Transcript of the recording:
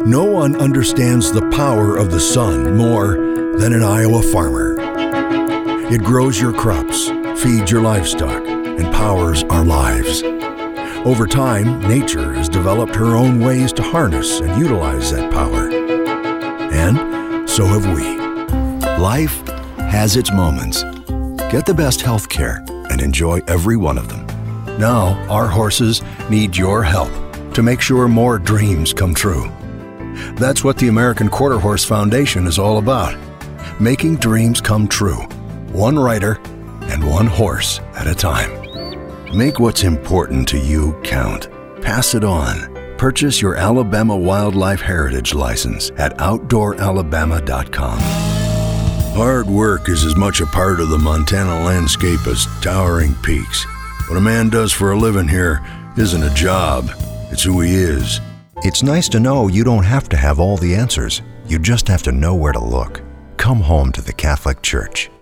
No one understands the power of the sun more than an Iowa farmer. It grows your crops, feeds your livestock, and powers our lives. Over time, nature has developed her own ways to harness and utilize that power. And so have we. Life has its moments. Get the best health care and enjoy every one of them. Now, our horses need your help to make sure more dreams come true. That's what the American Quarter Horse Foundation is all about. Making dreams come true, one rider and one horse at a time. Make what's important to you count. Pass it on. Purchase your Alabama Wildlife Heritage license at OutdoorAlabama.com. Hard work is as much a part of the Montana landscape as towering peaks. What a man does for a living here isn't a job, it's who he is. It's nice to know you don't have to have all the answers. You just have to know where to look. Come home to the Catholic Church.